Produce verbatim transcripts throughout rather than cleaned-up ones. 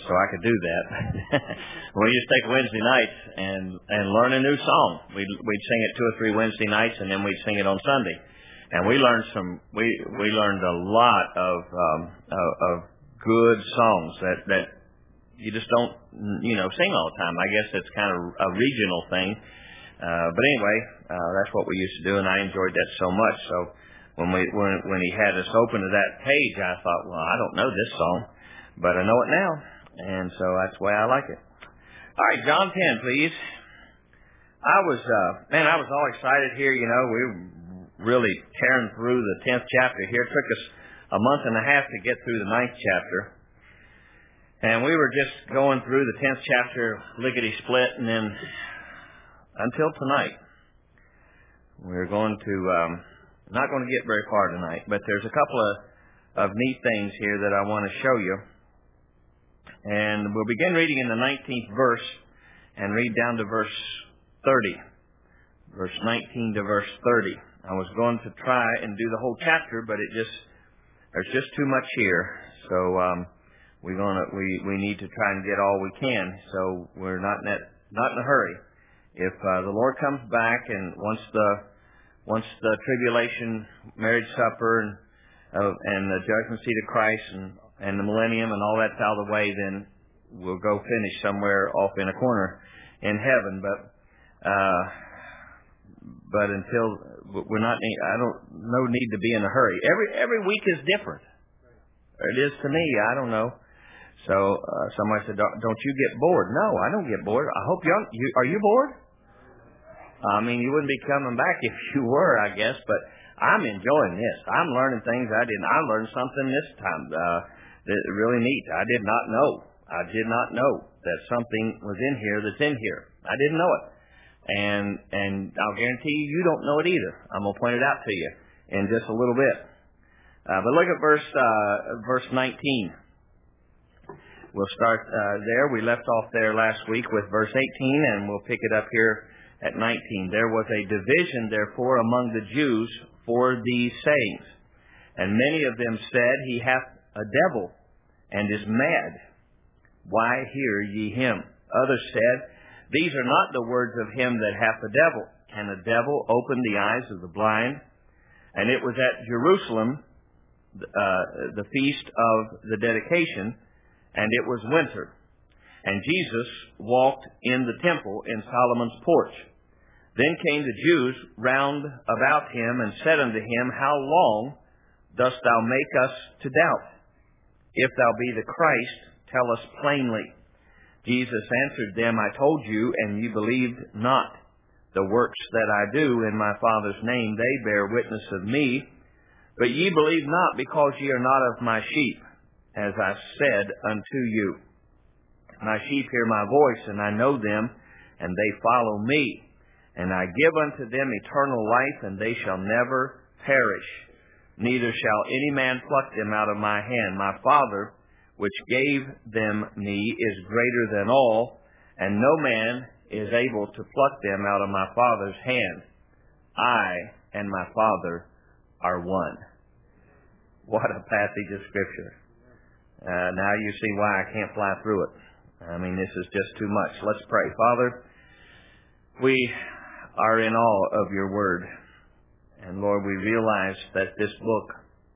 so I could do that. We used to take Wednesday nights and and learn a new song. We'd we'd sing it two or three Wednesday nights, and then we'd sing it on Sunday. And we learned some. We we learned a lot of um, of, of good songs that that you just don't you know sing all the time. I guess it's kind of a regional thing. Uh, but anyway, uh, that's what we used to do, and I enjoyed that so much. So when we when when he had us open to that page, I thought, well, I don't know this song, but I know it now, and so that's the way I like it. All right, John ten, please. I was uh, man, I was all excited here. You know, we were really tearing through the tenth chapter here. It took us a month and a half to get through the ninth chapter. And we were just going through the tenth chapter, lickety-split, and then until tonight, we're going to, um, not going to get very far tonight, but there's a couple of, of neat things here that I want to show you. And we'll begin reading in the nineteenth verse and read down to verse thirty. Verse nineteen to verse thirty. I was going to try and do the whole chapter, but it just, there's just too much here. So, um, we're gonna, we, we need to try and get all we can. So we're not in that, not in a hurry. If, uh, the Lord comes back and once the, once the tribulation, marriage supper and, uh, and the judgment seat of Christ and, and the millennium and all that's out of the way, then we'll go finish somewhere off in a corner in heaven. But, uh, But until we're not, I don't, no need to be in a hurry. Every every week is different. It is to me. I don't know. So uh, somebody said, don't, "Don't you get bored?" No, I don't get bored. I hope you, you are. You bored? I mean, you wouldn't be coming back if you were, I guess. But I'm enjoying this. I'm learning things I didn't. I learned something this time. Uh, that really neat. I did not know. I did not know that something was in here that's in here. I didn't know it. And and I'll guarantee you, you don't know it either. I'm going to point it out to you in just a little bit. Uh, but look at verse uh, verse nineteen. We'll start uh, there. We left off there last week with verse eighteen, and we'll pick it up here at nineteen. There was a division, therefore, among the Jews for these sayings. And many of them said, He hath a devil, and is mad. Why hear ye him? Others said, These are not the words of him that hath the devil. Can a devil open the eyes of the blind? And it was at Jerusalem, uh, the feast of the dedication, and it was winter. And Jesus walked in the temple in Solomon's porch. Then came the Jews round about him and said unto him, How long dost thou make us to doubt? If thou be the Christ, tell us plainly. Jesus answered them, I told you, and ye believed not. The works that I do in my Father's name, they bear witness of me. But ye believe not, because ye are not of my sheep, as I said unto you. My sheep hear my voice, and I know them, and they follow me. And I give unto them eternal life, and they shall never perish. Neither shall any man pluck them out of my hand. My Father, which gave them me, is greater than all, and no man is able to pluck them out of my Father's hand. I and my Father are one. What a passage of Scripture. Uh, now you see why I can't fly through it. I mean, this is just too much. Let's pray. Father, we are in awe of your word. And Lord, we realize that this book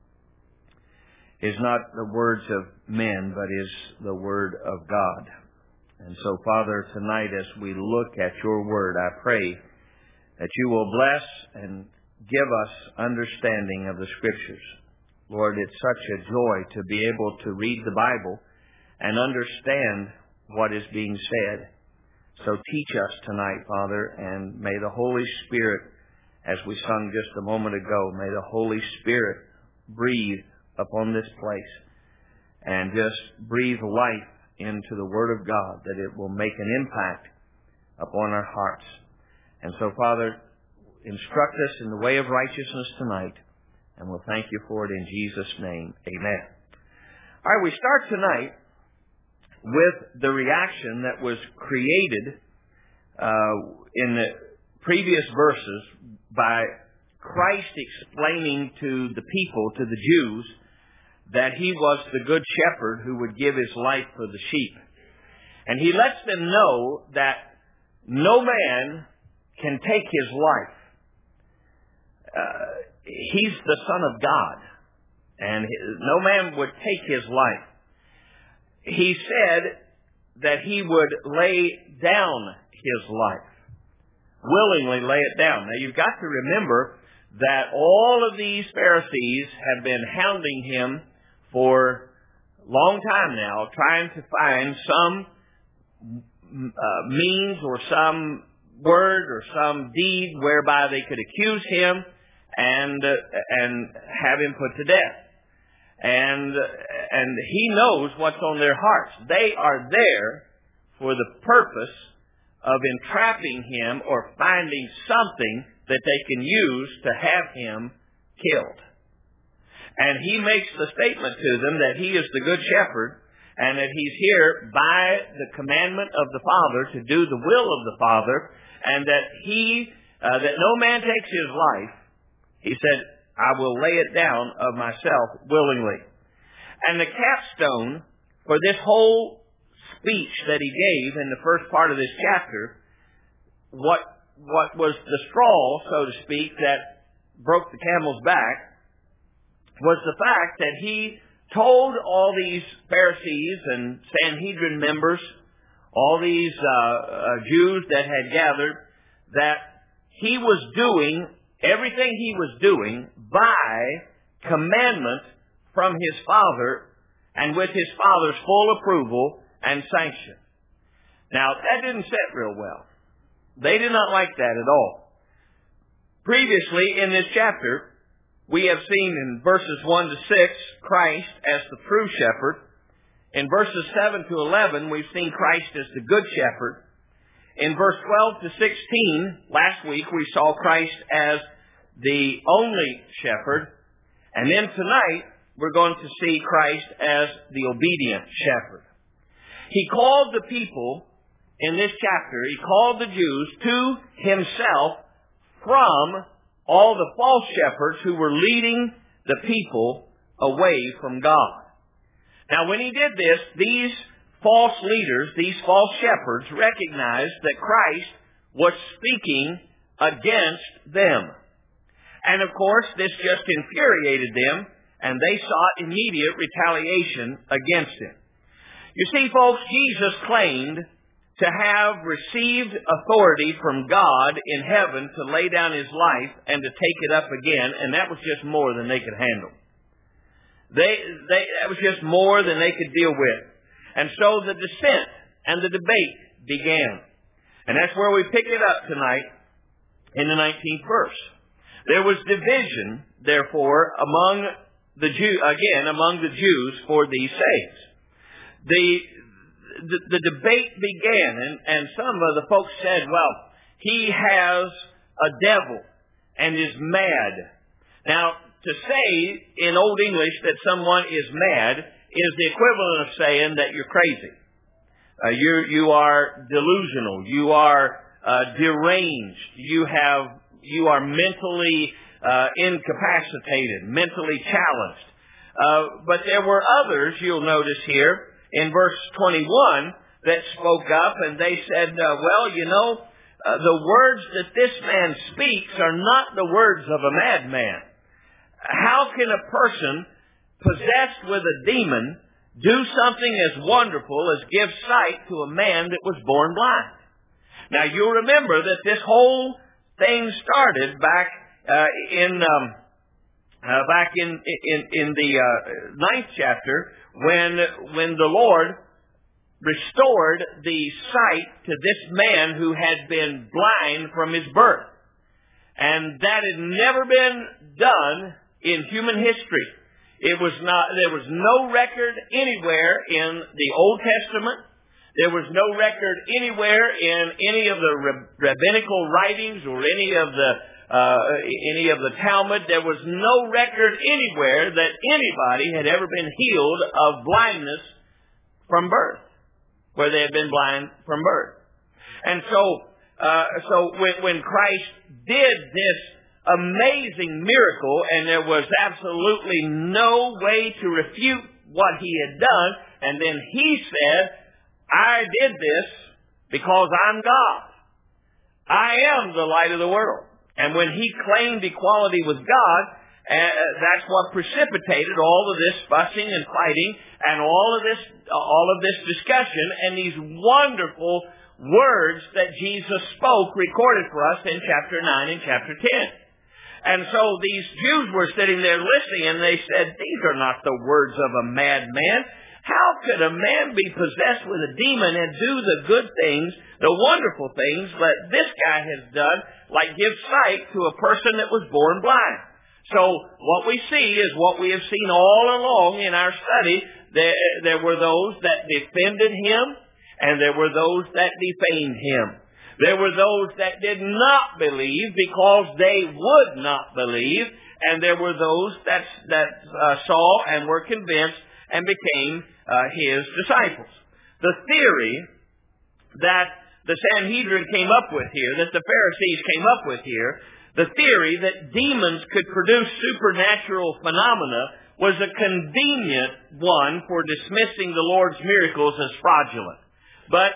is not the words of men, but is the word of God. And so, Father, tonight as we look at your word, I pray that you will bless and give us understanding of the Scriptures. Lord, it's such a joy to be able to read the Bible and understand what is being said. So teach us tonight, Father, and may the Holy Spirit, as we sung just a moment ago, may the Holy Spirit breathe upon this place and just breathe life into the Word of God, that it will make an impact upon our hearts. And so, Father, instruct us in the way of righteousness tonight, and we'll thank you for it in Jesus' name. Amen. All right, we start tonight with the reaction that was created uh, in the previous verses by Christ explaining to the people, to the Jews, that he was the good shepherd who would give his life for the sheep. And he lets them know that no man can take his life. Uh, he's the Son of God, and no man would take his life. He said that he would lay down his life, willingly lay it down. Now you've got to remember that all of these Pharisees have been hounding him for a long time now, trying to find some uh, means or some word or some deed whereby they could accuse him and uh, and have him put to death. And and he knows what's on their hearts. They are there for the purpose of entrapping him or finding something that they can use to have him killed. And he makes the statement to them that he is the good shepherd and that he's here by the commandment of the Father to do the will of the Father, and that he, uh, that no man takes his life. He said, I will lay it down of myself willingly. And the capstone for this whole speech that he gave in the first part of this chapter, what what was the straw, so to speak, that broke the camel's back, was the fact that he told all these Pharisees and Sanhedrin members, all these uh, uh, Jews that had gathered, that he was doing everything he was doing by commandment from his Father and with his Father's full approval and sanction. Now, that didn't sit real well. They did not like that at all. Previously in this chapter, we have seen in verses one to six, Christ as the true shepherd. In verses seven to eleven, we've seen Christ as the good shepherd. In verse twelve to sixteen, last week, we saw Christ as the only shepherd. And then tonight, we're going to see Christ as the obedient shepherd. He called the people in this chapter, he called the Jews to himself from all the false shepherds who were leading the people away from God. Now, when he did this, these false leaders, these false shepherds, recognized that Christ was speaking against them. And of course, this just infuriated them, and they sought immediate retaliation against him. You see, folks, Jesus claimed to have received authority from God in heaven to lay down his life and to take it up again, and that was just more than they could handle. They, they, that was just more than they could deal with. And so the dissent and the debate began. And that's where we pick it up tonight in the nineteenth verse. There was division, therefore, among the Jew, again, among the Jews for these sayings. The, the, the debate began, and, and some of the folks said, well, he has a devil and is mad. Now, to say in Old English that someone is mad is the equivalent of saying that you're crazy. Uh, you you are delusional. You are uh, deranged. You have you are mentally uh, incapacitated, mentally challenged. Uh, but there were others, you'll notice here in verse twenty-one, that spoke up and they said, uh, well, you know, uh, the words that this man speaks are not the words of a madman. How can a person possessed with a demon do something as wonderful as give sight to a man that was born blind? Now, you'll remember that this whole thing started back uh, in um, uh, back in in, in the uh, ninth chapter when when the Lord restored the sight to this man who had been blind from his birth, and that had never been done in human history. It was not. There was no record anywhere in the Old Testament. There was no record anywhere in any of the rabbinical writings or any of the uh, any of the Talmud. There was no record anywhere that anybody had ever been healed of blindness from birth, where they had been blind from birth. And so, uh, so when, when Christ did this amazing miracle, and there was absolutely no way to refute what he had done. And then he said, I did this because I'm God. I am the light of the world. And when he claimed equality with God, uh, that's what precipitated all of this fussing and fighting and all of this, all of this discussion and these wonderful words that Jesus spoke, recorded for us in chapter nine and chapter ten. And so these Jews were sitting there listening, and they said, these are not the words of a madman. How could a man be possessed with a demon and do the good things, the wonderful things that this guy has done, like give sight to a person that was born blind? So what we see is what we have seen all along in our study. There, there were those that defended him, and there were those that defamed him. There were those that did not believe because they would not believe, and there were those that, that uh, saw and were convinced and became uh, his disciples. The theory that the Sanhedrin came up with here, that the Pharisees came up with here, the theory that demons could produce supernatural phenomena was a convenient one for dismissing the Lord's miracles as fraudulent. But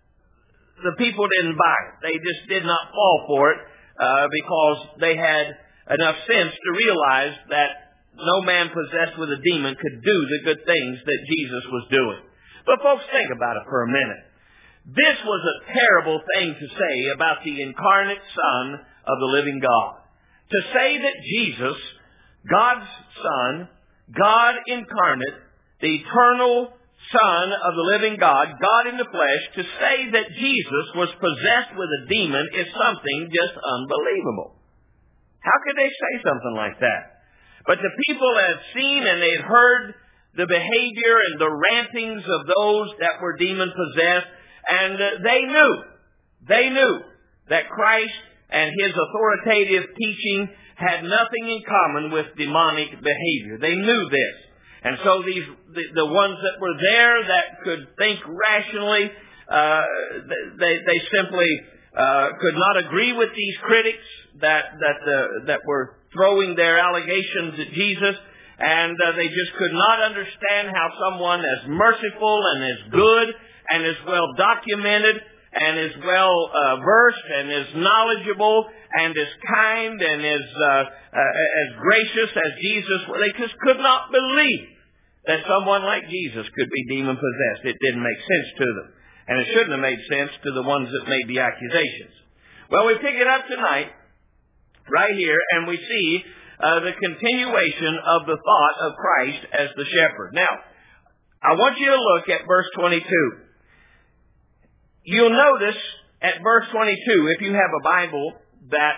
the people didn't buy it. They just did not fall for it uh, because they had enough sense to realize that no man possessed with a demon could do the good things that Jesus was doing. But folks, think about it for a minute. This was a terrible thing to say about the incarnate Son of the living God. To say that Jesus, God's Son, God incarnate, the eternal Son of the living God, God in the flesh, to say that Jesus was possessed with a demon is something just unbelievable. How could they say something like that? But the people had seen and they had heard the behavior and the rantings of those that were demon-possessed, and uh, they knew, they knew that Christ and his authoritative teaching had nothing in common with demonic behavior. They knew this. And so these, the, the ones that were there that could think rationally, uh, they, they simply uh, could not agree with these critics that that uh, that were throwing their allegations at Jesus, and uh, they just could not understand how someone as merciful and as good and as well documented and as well uh, versed and as knowledgeable and as kind and as uh, uh, as gracious as Jesus, they just could not believe that someone like Jesus could be demon-possessed. It didn't make sense to them. And it shouldn't have made sense to the ones that made the accusations. Well, we pick it up tonight, right here, and we see uh, the continuation of the thought of Christ as the shepherd. Now, I want you to look at verse twenty-two. You'll notice at verse twenty-two, if you have a Bible that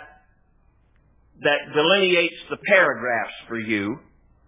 that delineates the paragraphs for you,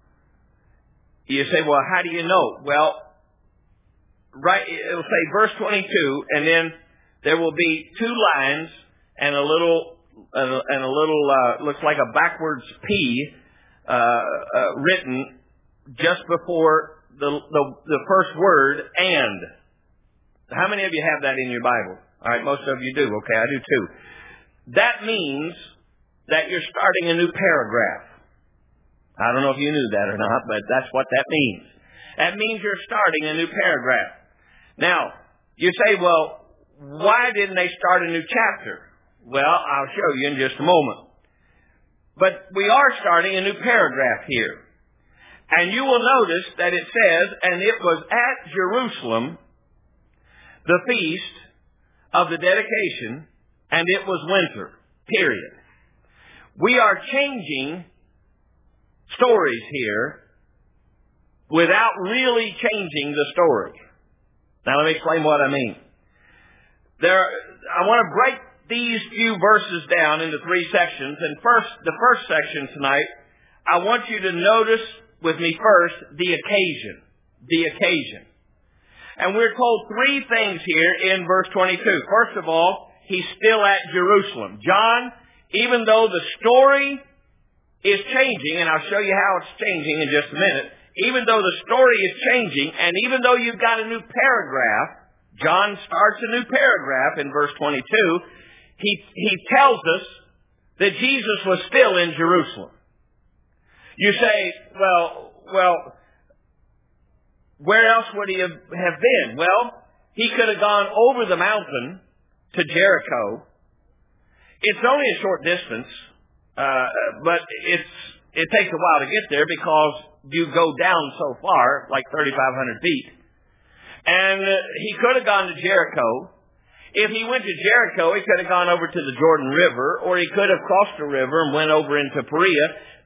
you say, well, how do you know? Well, right, it'll say verse twenty-two, and then there will be two lines and a little, and a, and a little, uh, looks like a backwards P, uh, uh, written just before the, the, the first word, and. How many of you have that in your Bible? All right, most of you do. Okay, I do too. That means that you're starting a new paragraph. I don't know if you knew that or not, but that's what that means. That means you're starting a new paragraph. Now, you say, well, why didn't they start a new chapter? Well, I'll show you in just a moment. But we are starting a new paragraph here. And you will notice that it says, and it was at Jerusalem, the feast of the dedication, and it was winter, period. We are changing stories here without really changing the story. Now let me explain what I mean. There, I want to break these few verses down into three sections. And first, the first section tonight, I want you to notice with me first the occasion. The occasion. And we're told three things here in verse twenty-two. First of all, he's still at Jerusalem. John, even though the story is changing, and I'll show you how it's changing in just a minute, even though the story is changing, and even though you've got a new paragraph, John starts a new paragraph in verse twenty-two, he, he tells us that Jesus was still in Jerusalem. You say, well, well, where else would he have, have been? Well, he could have gone over the mountain to Jericho. It's only a short distance, uh, but it's it takes a while to get there because you go down so far, like thirty-five hundred feet. And uh, he could have gone to Jericho. If he went to Jericho, he could have gone over to the Jordan River, or he could have crossed the river and went over into Perea.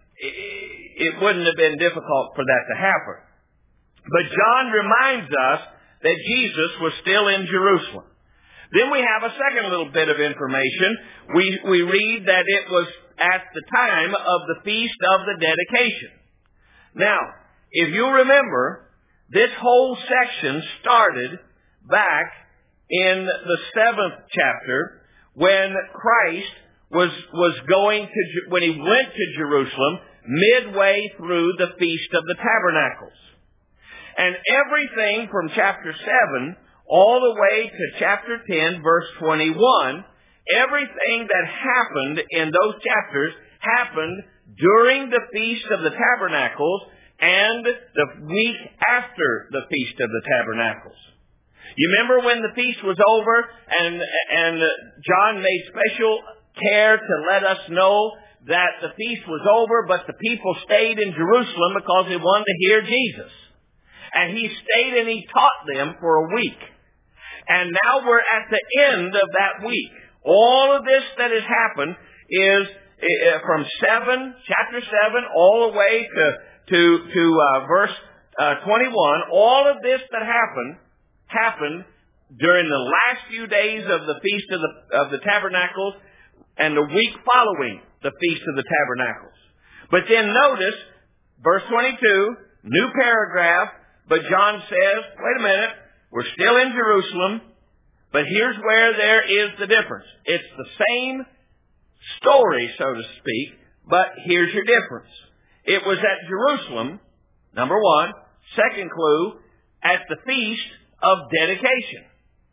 It wouldn't have been difficult for that to happen. But John reminds us that Jesus was still in Jerusalem. Then we have a second little bit of information. We, we read that it was at the time of the Feast of the Dedication. Now, if you remember, this whole section started back in the seventh chapter when Christ was, was going to, when he went to Jerusalem midway through the Feast of the Tabernacles. And everything from chapter seven all the way to chapter ten, verse twenty-one, everything that happened in those chapters happened during the Feast of the Tabernacles and the week after the Feast of the Tabernacles. You remember when the feast was over and, and John made special care to let us know that the feast was over, but the people stayed in Jerusalem because they wanted to hear Jesus. And he stayed and he taught them for a week. And now we're at the end of that week. All of this that has happened is uh, from seven, chapter seven, all the way to to to uh, verse uh, twenty-one. All of this that happened happened during the last few days of the Feast of the of the Tabernacles and the week following the Feast of the Tabernacles. But then notice verse twenty-two, new paragraph. But John says, wait a minute. We're still in Jerusalem, but here's where there is the difference. It's the same story, so to speak, but here's your difference. It was at Jerusalem, number one. Second clue, at the Feast of Dedication,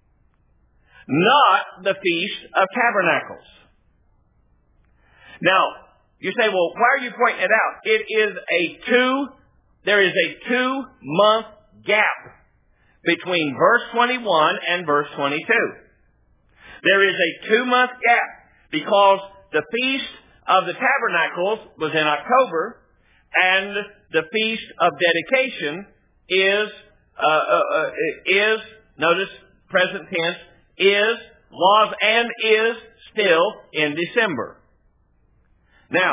not the Feast of Tabernacles. Now, you say, well, why are you pointing it out? It is a two, there is a two-month gap between verse twenty-one and verse twenty-two. There is a two-month gap because the Feast of the Tabernacles was in October and the Feast of Dedication is, uh, uh, uh, is, notice present tense, is, was, and is still in December. Now,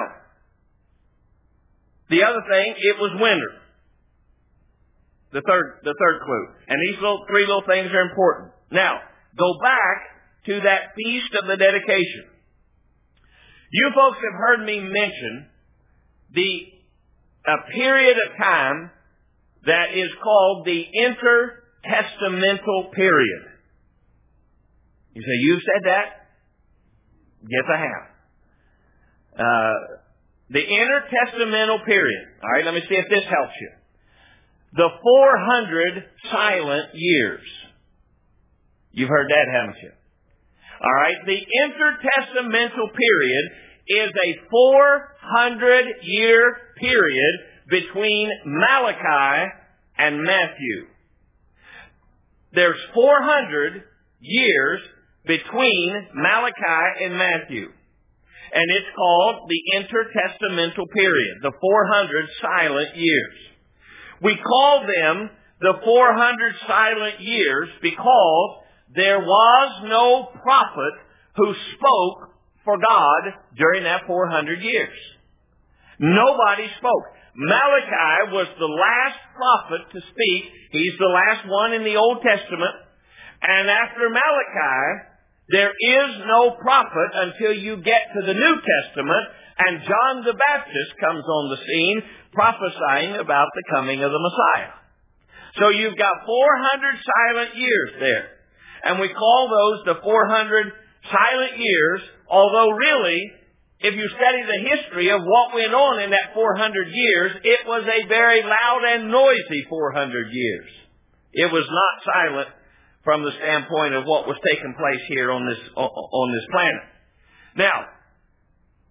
the other thing, it was winter. The third, the third clue. And these little, three little things are important. Now, go back to that Feast of the Dedication. You folks have heard me mention the, a period of time that is called the intertestamental period. You say, you've said that? Yes, I have. Uh, the intertestamental period. All right, let me see if this helps you. The four hundred silent years. You've heard that, haven't you? All right, the intertestamental period is a four hundred year period between Malachi and Matthew. There's four hundred years between Malachi and Matthew. And it's called the intertestamental period, the four hundred silent years. We call them the four hundred silent years because there was no prophet who spoke for God during that four hundred years. Nobody spoke. Malachi was the last prophet to speak. He's the last one in the Old Testament. And after Malachi, there is no prophet until you get to the New Testament, and John the Baptist comes on the scene prophesying about the coming of the Messiah. So you've got four hundred silent years there. And we call those the four hundred silent years, although really, if you study the history of what went on in that four hundred years, it was a very loud and noisy four hundred years. It was not silent from the standpoint of what was taking place here on this, on this planet. Now,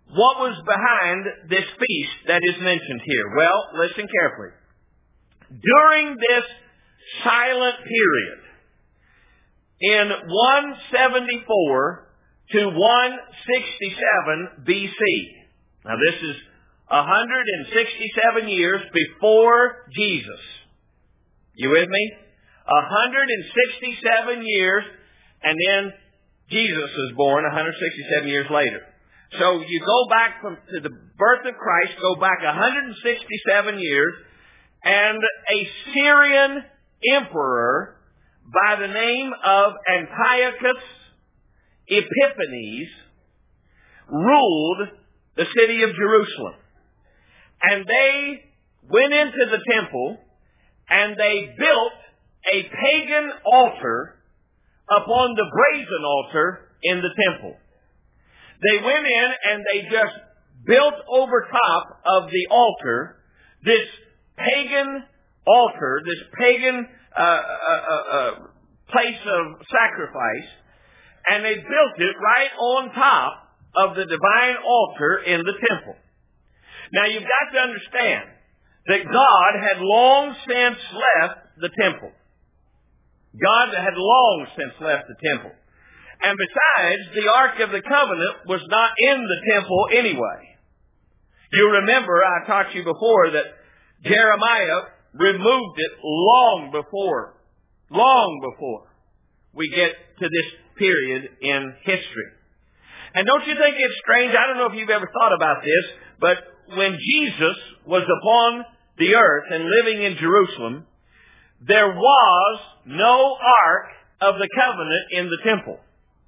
what was behind this feast that is mentioned here? Well, listen carefully. During this silent period, in one seventy-four to one sixty-seven B C, now this is one hundred sixty-seven years before Jesus. You with me? one hundred sixty-seven years, and then Jesus was born one hundred sixty-seven years later. So you go back from to the birth of Christ, go back one hundred sixty-seven years, and a Syrian emperor by the name of Antiochus Epiphanes ruled the city of Jerusalem. And they went into the temple and they built a pagan altar upon the brazen altar in the temple. They went in and they just built over top of the altar this pagan altar, this pagan uh, uh, uh, uh, place of sacrifice, and they built it right on top of the divine altar in the temple. Now you've got to understand that God had long since left the temple. God had long since left the temple. And besides, the Ark of the Covenant was not in the temple anyway. You remember, I taught you before that Jeremiah removed it long before, long before we get to this period in history. And don't you think it's strange? I don't know if you've ever thought about this, but when Jesus was upon the earth and living in Jerusalem, there was no Ark of the Covenant in the temple.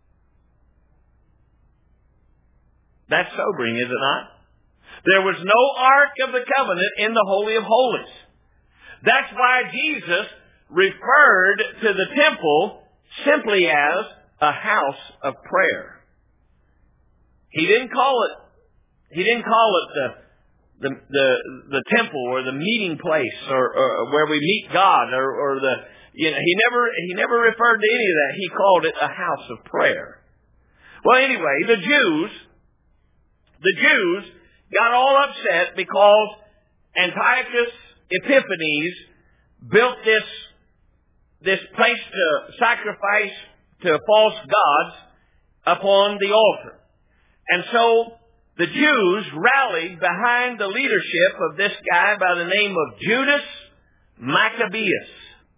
That's sobering, is it not? There was no Ark of the Covenant in the Holy of Holies. That's why Jesus referred to the temple simply as a house of prayer. He didn't call it, he didn't call it the The, the the temple or the meeting place or, or where we meet God or, or the you know he never he never referred to any of that. He called it a house of prayer. Well, anyway, the Jews the Jews got all upset because Antiochus Epiphanes built this this place to sacrifice to false gods upon the altar, and so the Jews rallied behind the leadership of this guy by the name of Judas Maccabeus.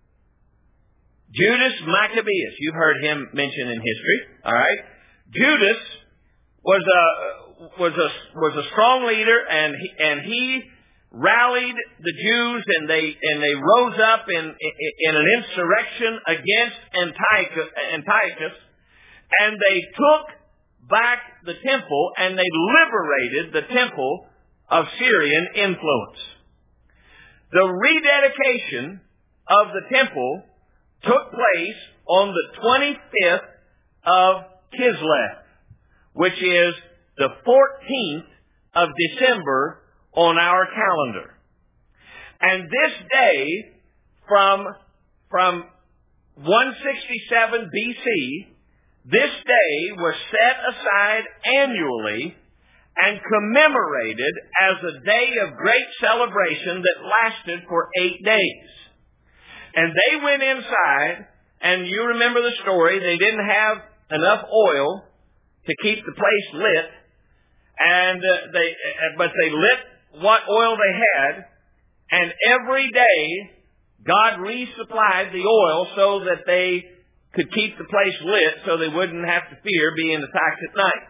Judas Maccabeus. You've heard him mentioned in history. All right. Judas was a was a was a strong leader, and he, and he rallied the Jews, and they and they rose up in in an insurrection against Antiochus, Antiochus and they took back the temple, and they liberated the temple of Syrian influence. The rededication of the temple took place on the twenty-fifth of Kislev, which is the fourteenth of December on our calendar. And this day, from, from one sixty-seven B C, this day was set aside annually and commemorated as a day of great celebration that lasted for eight days. And they went inside, and you remember the story, they didn't have enough oil to keep the place lit, and uh, they, uh, but they lit what oil they had, and every day God resupplied the oil so that they could keep the place lit so they wouldn't have to fear being attacked at night.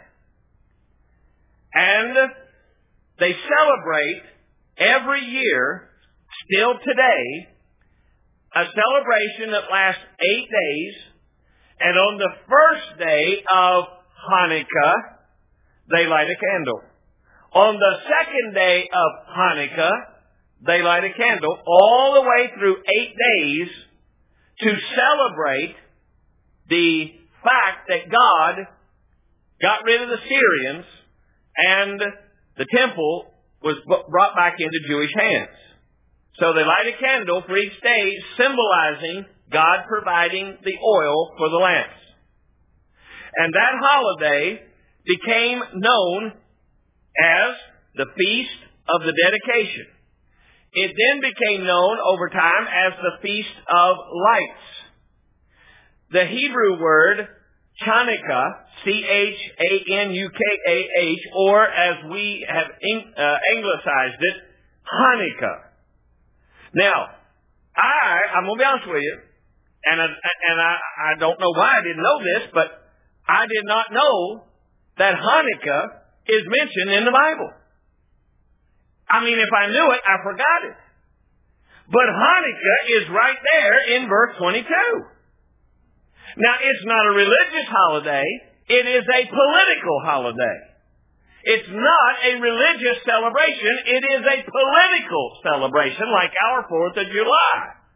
And they celebrate every year, still today, a celebration that lasts eight days, and on the first day of Hanukkah, they light a candle. On the second day of Hanukkah, they light a candle all the way through eight days to celebrate the fact that God got rid of the Syrians and the temple was brought back into Jewish hands. So they light a candle for each day, symbolizing God providing the oil for the lamps. And that holiday became known as the Feast of the Dedication. It then became known over time as the Feast of Lights. The Hebrew word Chanukah, C H A N U K A H, or as we have uh, anglicized it, Hanukkah. Now, I, I'm going to be honest with you, and, I, and I, I don't know why I didn't know this, but I did not know that Hanukkah is mentioned in the Bible. I mean, if I knew it, I forgot it. But Hanukkah is right there in verse twenty-two. Now, it's not a religious holiday. It is a political holiday. It's not a religious celebration. It is a political celebration like our fourth of July.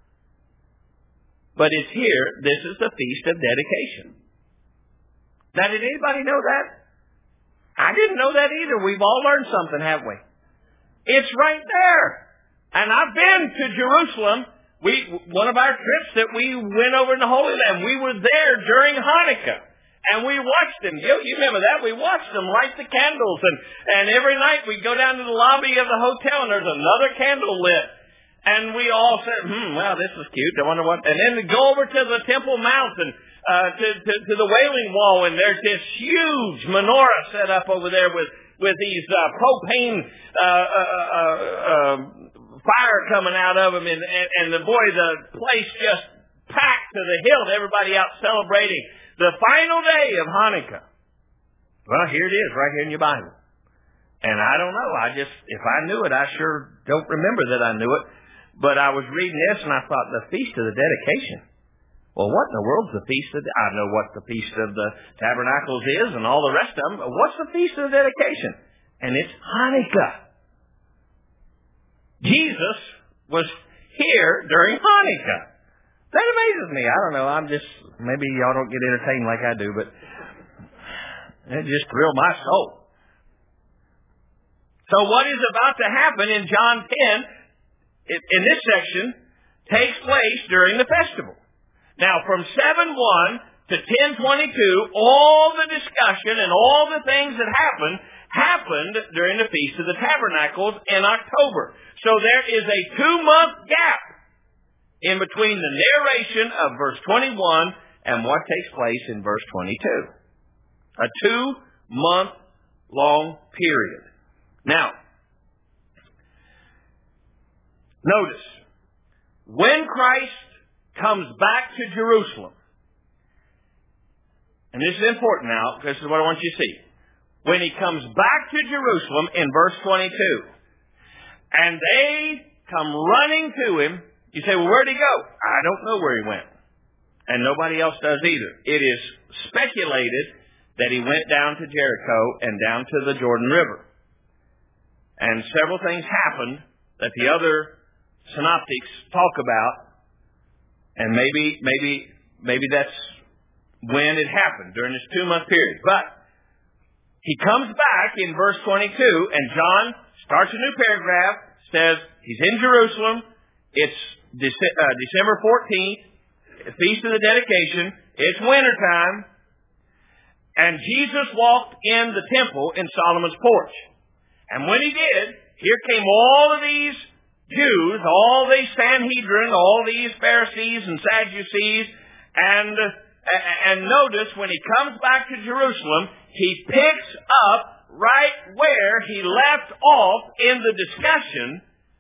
But it's here. This is the Feast of Dedication. Now, did anybody know that? I didn't know that either. We've all learned something, haven't we? It's right there. And I've been to Jerusalem. We, one of our trips that we went over in the Holy Land, we were there during Hanukkah. And we watched them. You, you remember that? We watched them light the candles. And, and every night we'd go down to the lobby of the hotel and there's another candle lit. And we all said, hmm, well, this is cute. I wonder what. And then we go over to the Temple Mount and uh, to, to, to the Wailing Wall, and there's this huge menorah set up over there with, with these uh, propane uh, uh, uh, uh, fire coming out of them. And, and, and the boy, the place just packed to the hilt. Everybody out celebrating the final day of Hanukkah. Well, here it is, right here in your Bible. And I don't know. I just, if I knew it, I sure don't remember that I knew it. But I was reading this and I thought, the Feast of the Dedication. Well, what in the world's the Feast of the, I know what the Feast of the Tabernacles is and all the rest of them. But what's the Feast of the Dedication? And it's Hanukkah. Jesus was here during Hanukkah. That amazes me. I don't know. I'm just, maybe y'all don't get entertained like I do, but it just thrilled my soul. So what is about to happen in John ten, in this section, takes place during the festival. Now, from seven one to ten twenty-two, all the discussion and all the things that happened, happened during the Feast of the Tabernacles in October. So there is a two-month gap in between the narration of verse twenty-one and what takes place in verse twenty-two. A two-month long period. Now, notice, when Christ comes back to Jerusalem, and this is important now, this is what I want you to see. When he comes back to Jerusalem in verse twenty-two, and they come running to him, you say, well, where'd he go? I don't know where he went. And nobody else does either. It is speculated that he went down to Jericho and down to the Jordan River. And several things happened that the other synoptics talk about. And maybe, maybe, maybe that's when it happened, during this two-month period. But he comes back in verse twenty-two, and John starts a new paragraph, says he's in Jerusalem. It's Dece- uh, December fourteenth, Feast of the Dedication. It's wintertime. And Jesus walked in the temple in Solomon's porch. And when he did, here came all of these Jews, all these Sanhedrin, all these Pharisees and Sadducees, and and notice when he comes back to Jerusalem, he picks up right where he left off in the discussion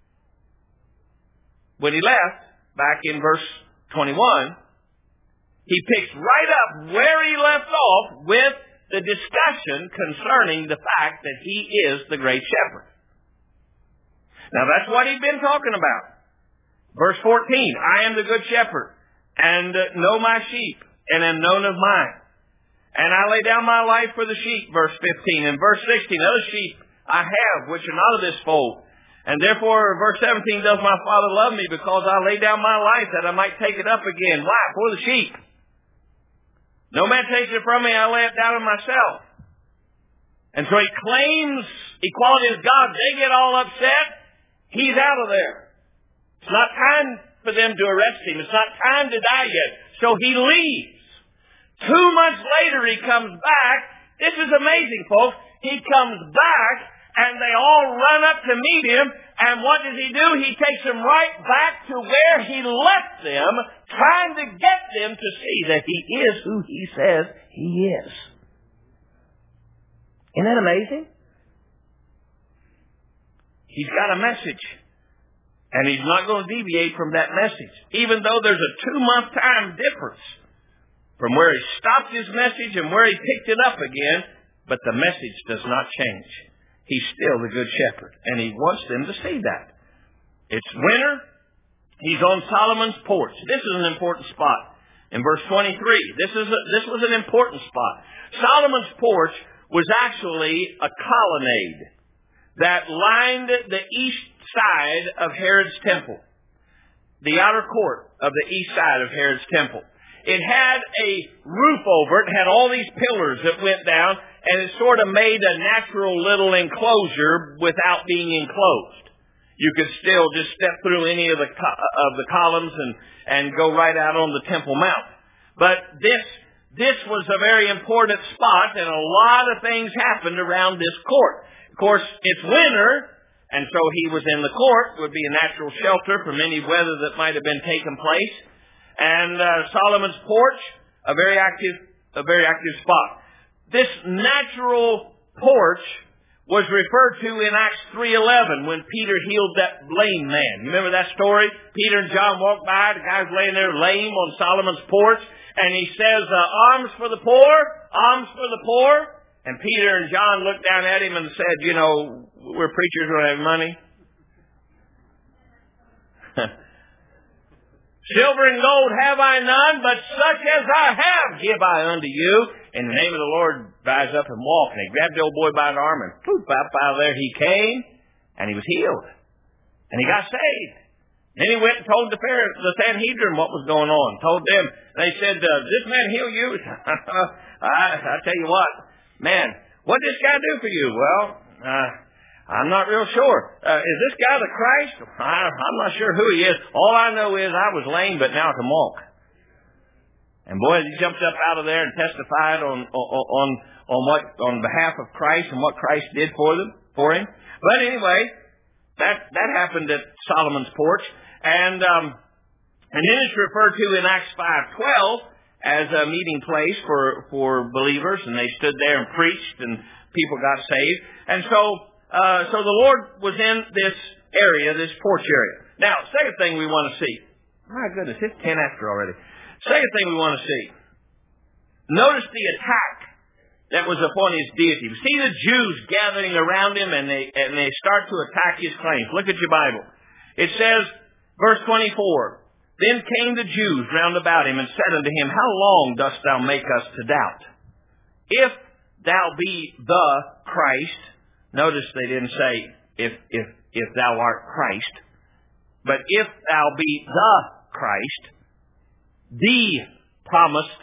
when he left, back in verse twenty-one. He picks right up where he left off with the discussion concerning the fact that he is the great shepherd. Now that's what he'd been talking about. Verse fourteen, I am the good shepherd, and know my sheep, and am known of mine. And I lay down my life for the sheep, verse fifteen. And verse sixteen, other sheep I have, which are not of this fold. And therefore, verse seventeen, does my Father love me, because I lay down my life that I might take it up again. Why? For the sheep. No man takes it from me, I lay it down of myself. And so he claims equality with God. They get all upset. He's out of there. It's not time for them to arrest him. It's not time to die yet. So he leaves. Two months later he comes back. This is amazing, folks. He comes back And they all run up to meet him. And what does he do? He takes them right back to where he left them, trying to get them to see that he is who he says he is. Isn't that amazing? He's got a message. And he's not going to deviate from that message. Even though there's a two-month time difference from where he stopped his message and where he picked it up again. But the message does not change. He's still the Good Shepherd. And he wants them to see that. It's winter. He's on Solomon's porch. This is an important spot. In verse twenty-three, this is a, this was an important spot. Solomon's porch was actually a colonnade that lined the east side of Herod's temple. The outer court of the east side of Herod's temple. It had a roof over it, had all these pillars that went down, and it sort of made a natural little enclosure without being enclosed. You could still just step through any of the of the columns and, and go right out on the Temple Mount. But this this was a very important spot, and a lot of things happened around this court. Of course, it's winter, and so he was in the court, would be a natural shelter from any weather that might have been taking place. And uh, Solomon's porch, a very active, a very active spot. This natural porch was referred to in Acts three eleven when Peter healed that lame man. You remember that story? Peter and John walked by, the guy's laying there lame on Solomon's porch, and he says, uh, "Alms for the poor, alms for the poor." And Peter and John looked down at him and said, "You know, we're preachers, we don't have money. Silver and gold have I none, but such as I have give I unto you. In the name of the Lord, rise up and walk." And he grabbed the old boy by the arm, and poof, up out of there he came, and he was healed. And he got saved. Then he went and told the, the Sanhedrin what was going on. Told them. They said, uh, "This man heal you?" I, I tell you what, man, what did this guy do for you? Well, uh, I'm not real sure. Uh, is this guy the Christ? I, I'm not sure who he is. All I know is I was lame, but now I can walk. And boy, he jumped up out of there and testified on on on what on behalf of Christ and what Christ did for them for him. But anyway, that that happened at Solomon's porch, and um, and then it's referred to in Acts five twelve as a meeting place for for believers, and they stood there and preached, and people got saved, and so. Uh, so the Lord was in this area, this porch area. Now, second thing we want to see. My goodness, it's ten after already. Second thing we want to see. Notice the attack that was upon his deity. We see the Jews gathering around him, and they and they start to attack his claims. Look at your Bible. It says, verse twenty-four, "Then came the Jews round about him and said unto him, How long dost thou make us to doubt? If thou be the Christ," notice they didn't say, if, if, if thou art Christ, but if thou be the Christ, the promised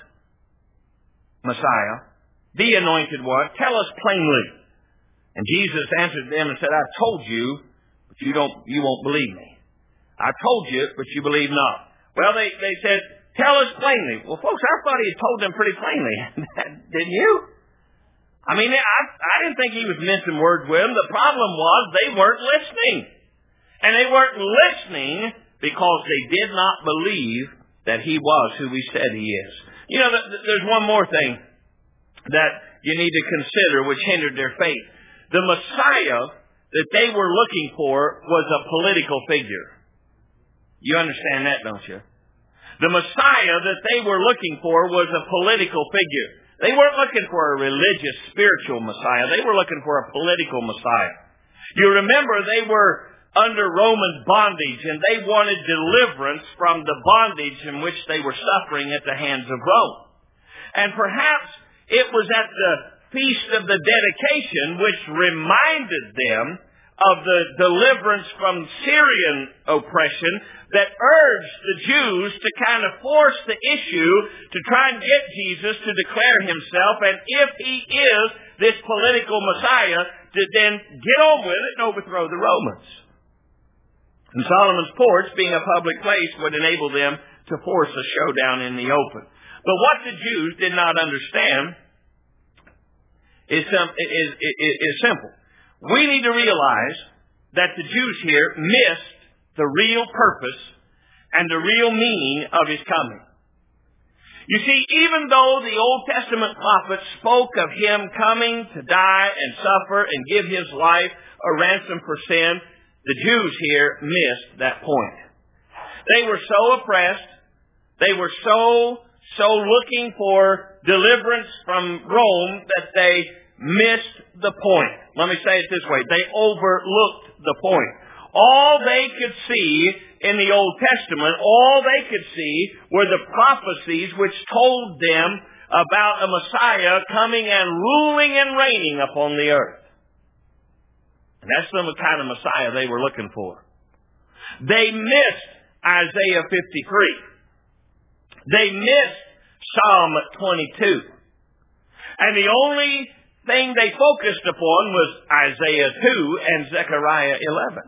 Messiah, the anointed one, tell us plainly. And Jesus answered them and said, "I've told you, but you don't, you won't believe me. I told you, but you believe not." Well, they, they said, "Tell us plainly." Well, folks, I thought he had told them pretty plainly. Didn't you? I mean, I, I didn't think he was mincing words with them. The problem was they weren't listening. And they weren't listening because they did not believe that he was who he said he is. You know, there's one more thing that you need to consider which hindered their faith. The Messiah that they were looking for was a political figure. You understand that, don't you? The Messiah that they were looking for was a political figure. They weren't looking for a religious, spiritual Messiah. They were looking for a political Messiah. You remember they were under Roman bondage, and they wanted deliverance from the bondage in which they were suffering at the hands of Rome. And perhaps it was at the Feast of the Dedication which reminded them of the deliverance from Syrian oppression that urged the Jews to kind of force the issue to try and get Jesus to declare himself, and if he is this political Messiah, to then get on with it and overthrow the Romans. And Solomon's porch, being a public place, would enable them to force a showdown in the open. But what the Jews did not understand is, um, is, is, is simple. we need to realize that the Jews here missed the real purpose and the real meaning of His coming. You see, even though the Old Testament prophets spoke of Him coming to die and suffer and give His life a ransom for sin, the Jews here missed that point. They were so oppressed. They were so, so looking for deliverance from Rome that they missed the point. Let me say it this way. They overlooked the point. All they could see in the Old Testament, all they could see were the prophecies which told them about a Messiah coming and ruling and reigning upon the earth. And that's the kind of Messiah they were looking for. They missed Isaiah fifty-three. They missed Psalm twenty-two. And the only thing they focused upon was Isaiah two and Zechariah eleven.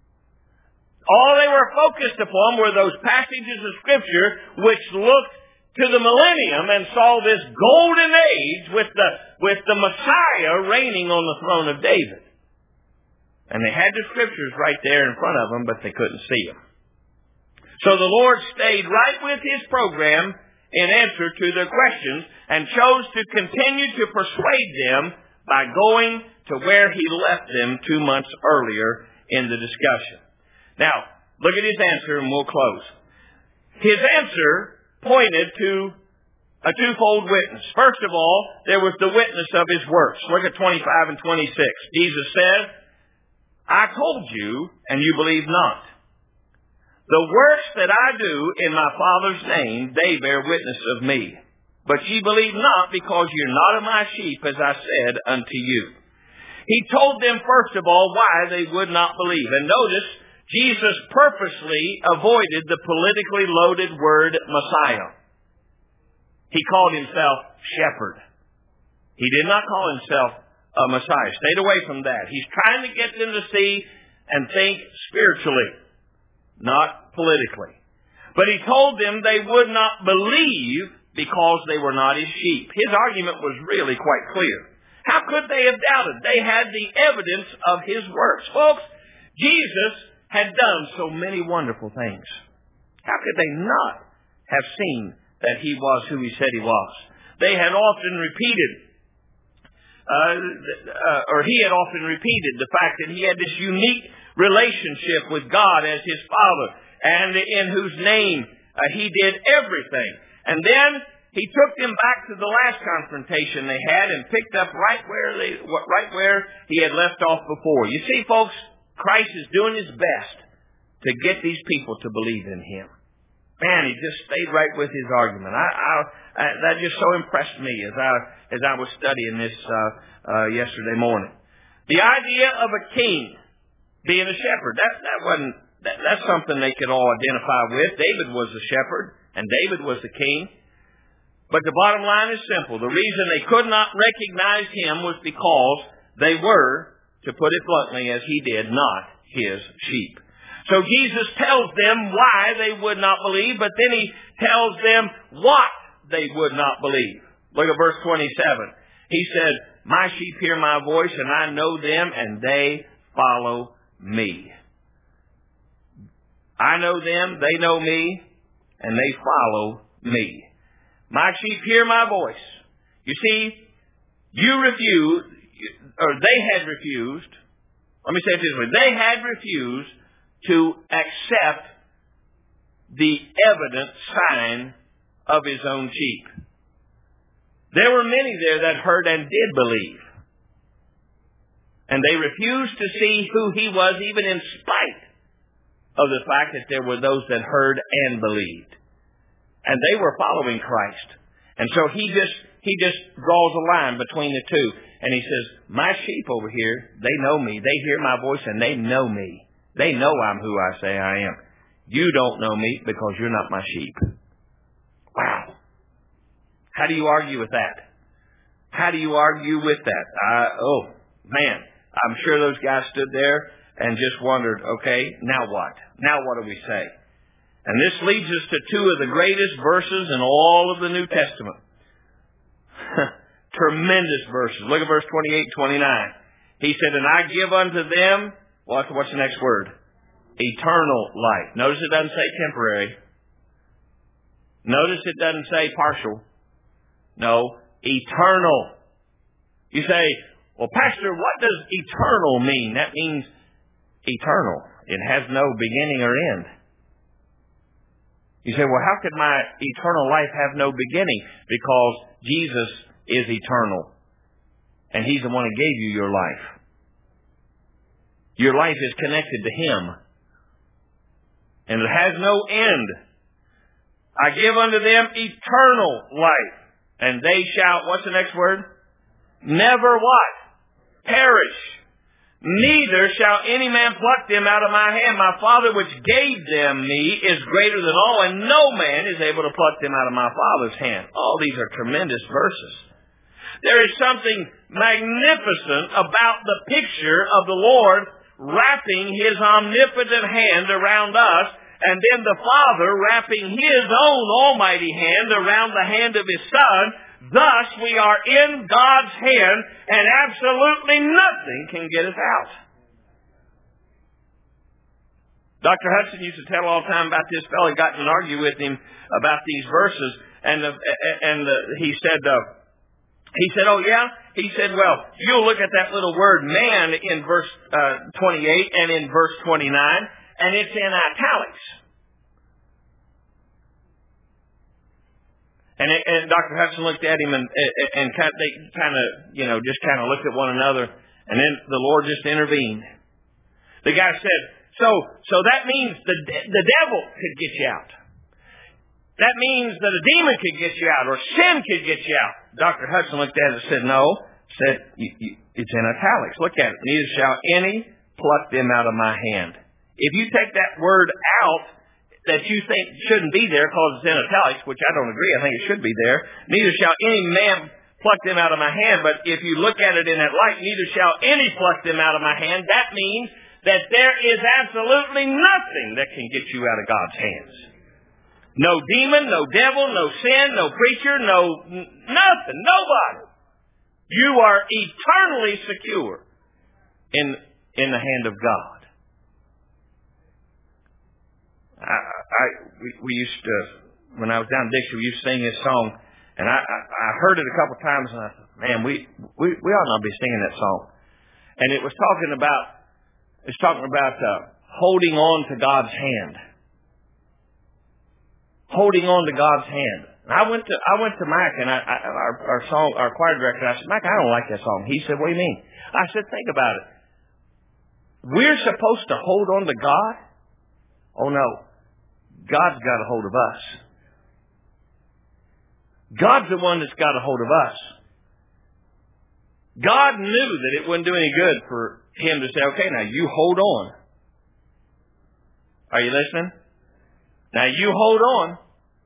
All they were focused upon were those passages of Scripture which looked to the millennium and saw this golden age with the, with the Messiah reigning on the throne of David. And they had the Scriptures right there in front of them, but they couldn't see them. So the Lord stayed right with His program in answer to their questions and chose to continue to persuade them by going to where He left them two months earlier in the discussion. Now, look at His answer and we'll close. His answer pointed to a twofold witness. First of all, there was the witness of His works. Look at twenty-five and twenty-six. Jesus said, I told you, and you believe not. The works that I do in my Father's name, they bear witness of me. But ye believe not, because you're not of my sheep, as I said unto you. He told them, first of all, why they would not believe. And notice, Jesus purposely avoided the politically loaded word Messiah. He called Himself shepherd. He did not call Himself a Messiah. Stayed away from that. He's trying to get them to see and think spiritually, not politically. But He told them they would not believe because they were not His sheep. His argument was really quite clear. How could they have doubted? They had the evidence of His works. Folks, Jesus had done so many wonderful things. How could they not have seen that He was who He said He was? They had often repeated, uh, uh, or He had often repeated the fact that He had this unique relationship with God as His Father, and in whose name uh, He did everything. And then He took them back to the last confrontation they had and picked up right where they, right where He had left off before. You see, folks, Christ is doing His best to get these people to believe in Him. Man, He just stayed right with His argument. I, I, I, that just so impressed me as I as I was studying this uh, uh, yesterday morning. The idea of a king being a shepherd, that that wasn't that, that's something they could all identify with. David was a shepherd, and David was the king. But the bottom line is simple. The reason they could not recognize Him was because they were, to put it bluntly, as He did, not His sheep. So Jesus tells them why they would not believe, but then He tells them what they would not believe. Look at verse twenty-seven. He said, my sheep hear my voice, and I know them, and they follow me. I know them, they know me, and they follow me. My sheep hear my voice. You see, you refused, or they had refused, let me say it this way, they had refused to accept the evident sign of His own sheep. There were many there that heard and did believe. And they refused to see who He was, even in spite of the fact that there were those that heard and believed. And they were following Christ. And so He just, He just draws a line between the two. And He says, my sheep over here, they know me. They hear my voice and they know me. They know I'm who I say I am. You don't know me because you're not my sheep. Wow. How do you argue with that? How do you argue with that? Uh, oh, man. I'm sure those guys stood there and just wondered, okay, now what? Now what do we say? And this leads us to two of the greatest verses in all of the New Testament. Tremendous verses. Look at verse twenty-eight and twenty-nine. He said, and I give unto them, what, what's the next word? Eternal life. Notice it doesn't say temporary. Notice it doesn't say partial. No, eternal. You say, well, Pastor, what does eternal mean? That means eternal. It has no beginning or end. You say, well, how could my eternal life have no beginning? Because Jesus is eternal. And He's the one who gave you your life. Your life is connected to Him. And it has no end. I give unto them eternal life. And they shall, what's the next word? Never what? Perish. Neither shall any man pluck them out of my hand. My Father which gave them me is greater than all, and no man is able to pluck them out of my Father's hand. All these are tremendous verses. There is something magnificent about the picture of the Lord wrapping His omnipotent hand around us, and then the Father wrapping His own almighty hand around the hand of His Son. Thus we are in God's hand, and absolutely nothing can get us out. Doctor Hudson used to tell all the time about this fellow. He got in an argue with him about these verses, and the, and the, he said, uh, he said, oh yeah? He said, well, you'll look at that little word man in verse uh, twenty-eight and in verse twenty-nine, and it's in italics. And, it, and Doctor Hudson looked at him and, and, and kind of, they kind of, you know, just kind of looked at one another. And then the Lord just intervened. The guy said, so, so that means the, the devil could get you out. That means that a demon could get you out, or sin could get you out. Doctor Hudson looked at it and said, no. Said, you, you, it's in italics. Look at it. Neither shall any pluck them out of my hand. If you take that word out, that you think shouldn't be there because it's in italics, which I don't agree. I think it should be there. Neither shall any man pluck them out of my hand. But if you look at it in that light, neither shall any pluck them out of my hand. That means that there is absolutely nothing that can get you out of God's hands. No demon, no devil, no sin, no preacher, no n- nothing, nobody. You are eternally secure in, in the hand of God. I, I we, we used to, when I was down in Dixie, we used to sing this song, and I, I, I heard it a couple of times, and I thought, man, we, we we ought not be singing that song. And it was talking about, it's talking about uh, holding on to God's hand, holding on to God's hand. And I went to I went to Mike, and I, I our, our song our choir director. I said, Mike, I don't like that song. He said, what do you mean? I said, think about it. We're supposed to hold on to God. Oh no. God's got a hold of us. God's the one that's got a hold of us. God knew that it wouldn't do any good for Him to say, okay, now you hold on. Are you listening? Now you hold on.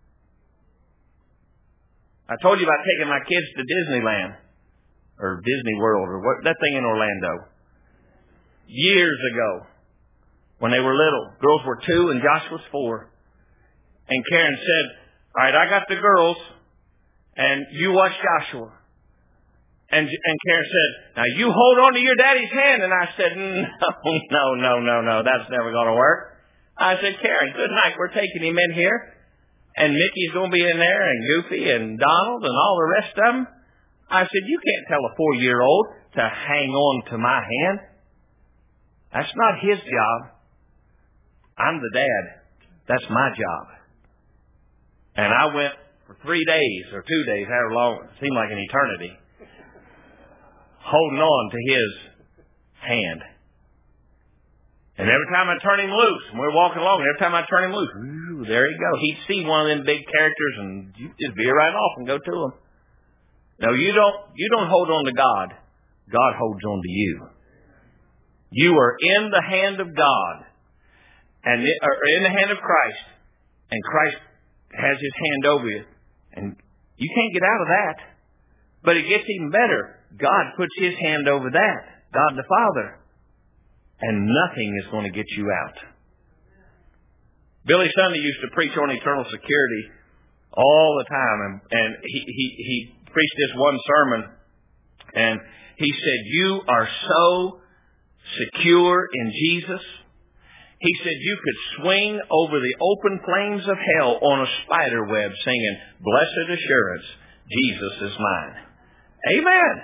I told you about taking my kids to Disneyland or Disney World or what, that thing in Orlando. Years ago, when they were little. Girls were two and Josh was four. And Karen said, all right, I got the girls, and you watch Joshua. And and Karen said, now you hold on to your daddy's hand. And I said, no, no, no, no, no, that's never going to work. I said, Karen, good night. We're taking him in here. And Mickey's going to be in there, and Goofy, and Donald, and all the rest of them. I said, you can't tell a four-year-old to hang on to my hand. That's not his job. I'm the dad. That's my job. And I went for three days or two days, however long, it seemed like an eternity, holding on to his hand. And every time I turn him loose, and we're walking along, and every time I turn him loose, ooh, there he go. He'd see one of them big characters, and you just veer right off and go to him. No, you don't. You don't hold on to God. God holds on to you. You are in the hand of God, and or in the hand of Christ, and Christ has His hand over you, and you can't get out of that. But it gets even better. God puts His hand over that, God the Father, and nothing is going to get you out. Billy Sunday used to preach on eternal security all the time, and, and he, he he preached this one sermon, and He said, you are so secure in Jesus. He said you could swing over the open plains of hell on a spider web singing, blessed assurance, Jesus is mine. Amen.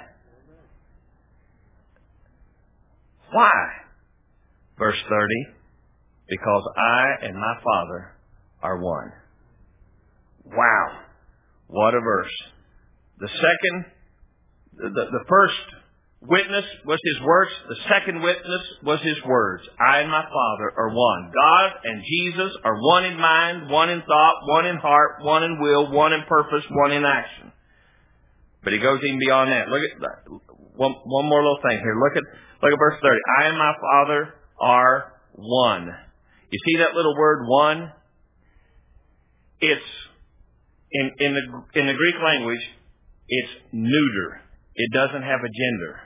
Why? Verse thirty, because I and my Father are one. Wow. What a verse. The second, the, the first witness was His works. The second witness was His words. I and my Father are one. God and Jesus are one in mind, one in thought, one in heart, one in will, one in purpose, one in action. But He goes even beyond that. Look at that. One, one more little thing here. Look at, look at verse thirty. I and my Father are one. You see that little word one? It's, in, in the, in the Greek language, it's neuter. It doesn't have a gender.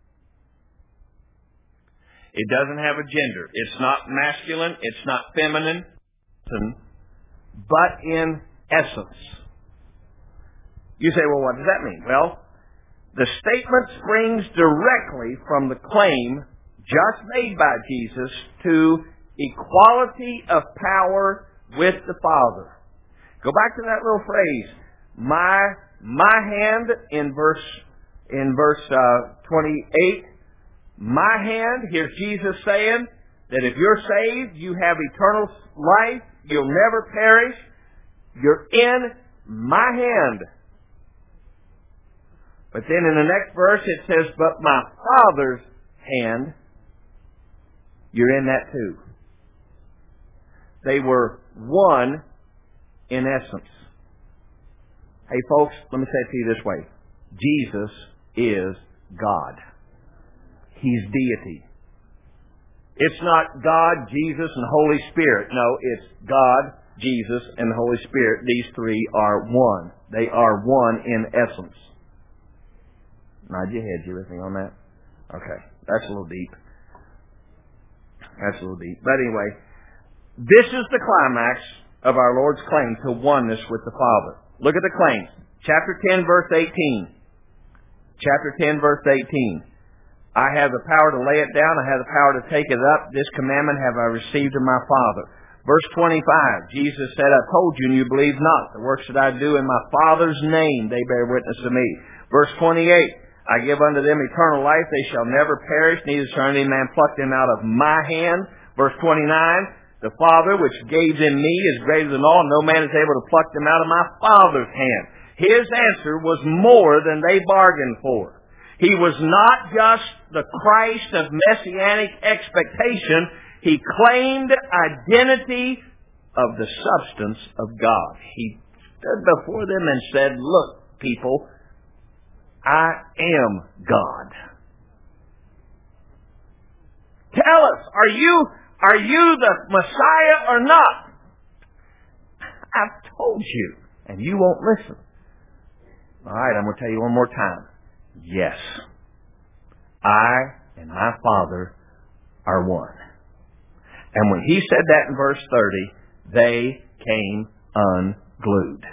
It doesn't have a gender. It's not masculine. It's not feminine. But in essence. You say, well, what does that mean? Well, the statement springs directly from the claim just made by Jesus to equality of power with the Father. Go back to that little phrase, my my hand in verse in verse uh, twenty-eight. My hand, here's Jesus saying that if you're saved, you have eternal life, you'll never perish. You're in my hand. But then in the next verse it says, but my Father's hand, you're in that too. They were one in essence. Hey folks, let me say it to you this way. Jesus is God. He's deity. It's not God, Jesus, and Holy Spirit. No, it's God, Jesus, and the Holy Spirit. These three are one. They are one in essence. Nod your head. You with me on that? Okay. That's a little deep. That's a little deep. But anyway, this is the climax of our Lord's claim to oneness with the Father. Look at the claims. Chapter ten, verse eighteen. Chapter ten, verse eighteen. I have the power to lay it down. I have the power to take it up. This commandment have I received of my Father. Verse twenty-five. Jesus said, I told you and you believe not. The works that I do in my Father's name, they bear witness to me. Verse twenty-eight. I give unto them eternal life. They shall never perish, neither shall any man pluck them out of my hand. Verse twenty-nine. The Father which gave them me is greater than all. No man is able to pluck them out of my Father's hand. His answer was more than they bargained for. He was not just the Christ of messianic expectation. He claimed identity of the substance of God. He stood before them and said, look, people, I am God. Tell us, are you, are you the Messiah or not? I've told you, and you won't listen. All right, I'm going to tell you one more time. Yes, I and my Father are one. And when he said that in verse thirty, they came unglued.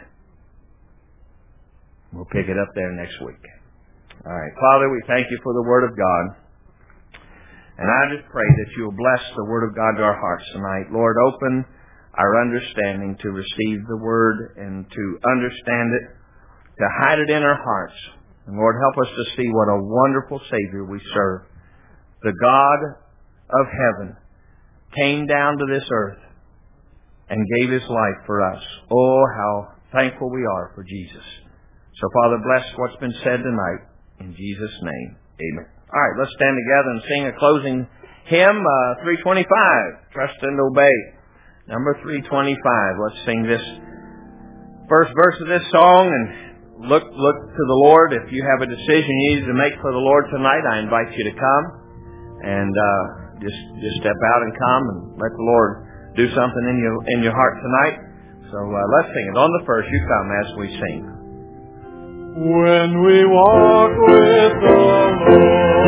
We'll pick it up there next week. All right, Father, we thank you for the Word of God. And I just pray that you will bless the Word of God to our hearts tonight. Lord, open our understanding to receive the Word and to understand it, to hide it in our hearts. And Lord, help us to see what a wonderful Savior we serve. The God of heaven came down to this earth and gave His life for us. Oh, how thankful we are for Jesus. So, Father, bless what's been said tonight. In Jesus' name, amen. All right, let's stand together and sing a closing hymn, uh, three twenty-five, Trust and Obey. Number three twenty-five. Let's sing this first verse of this song and Look, look to the Lord. If you have a decision you need to make for the Lord tonight, I invite you to come and uh, just just step out and come and let the Lord do something in your in your heart tonight. So uh, let's sing it. On the first, you come as we sing. When we walk with the Lord.